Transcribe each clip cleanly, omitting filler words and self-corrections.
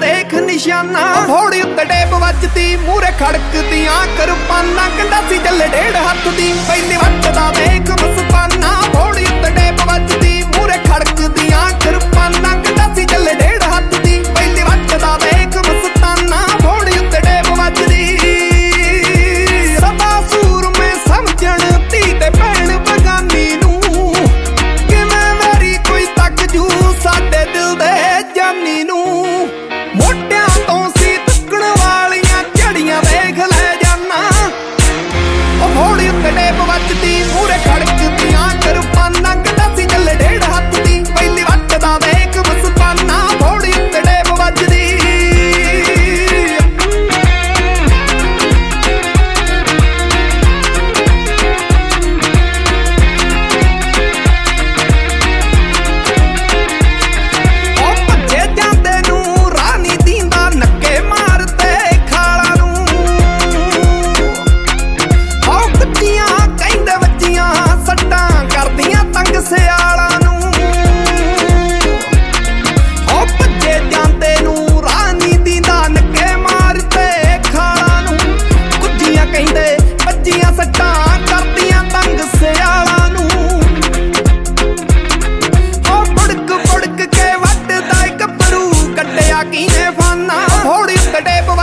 देख निशाना घोड़ी उत्ते टेप वजदी मूरे खड़कदियां किरपाना कंडासी चले 1.5 हत्थ दी पहली वटदा देख मस्ताना घोड़ी उत्ते टेप वजदी मूरे खड़कदियां किरपाना कंडासी चले 1.5 हत्थ दी पहली वटदा देख मस्ताना घोड़ी उत्ते टेप वजदी सदा सूर में समझण धी ते भैण बगानी नूं किवें मेरी कोई तक जू साडे दिल दे जानी नूं मोटियां तो सी तकण वालियां झड़ियां देख लै जाना ओ घोड़ी उत्ते टेप वजदी मूरे खड़कदियां किरपाना कंडासी चले 1.5 हत्थ दी पहली वटदा देख मस्ताना घोड़ी उत्ते टेप वजदी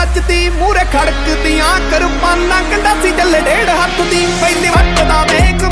मूरे खड़कदियां किरपाना कंडासी चले 1.5 हत्थ दी पहली वटदा देख